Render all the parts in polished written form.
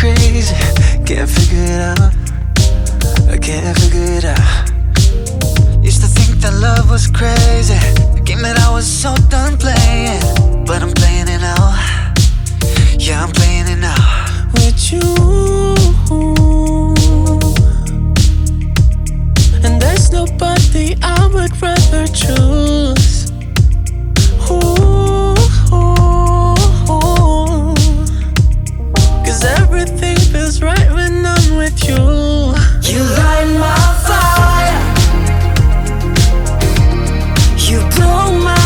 crazy. Can't figure it out. I can't figure it out. Used to think that love was crazy, a game that I was so done playing. But I'm playing it now. Yeah, I'm playing it now. With you, and there's nobody I would rather choose. Ooh, cause everything feels right when I'm with you. You light my fire, you blow my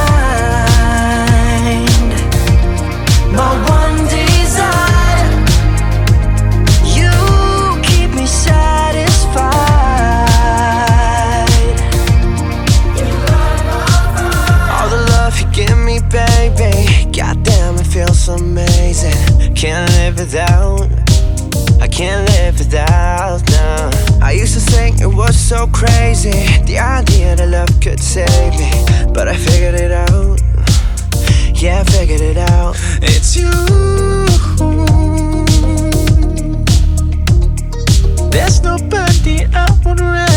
mind. My one desire, you keep me satisfied. All the love you give me, baby, goddamn, it feels amazing. Can't live without, I can't live without, no. I used to think it was so crazy, the idea that love could save me. But I figured it out, yeah, I figured it out. It's you. There's nobody I would rather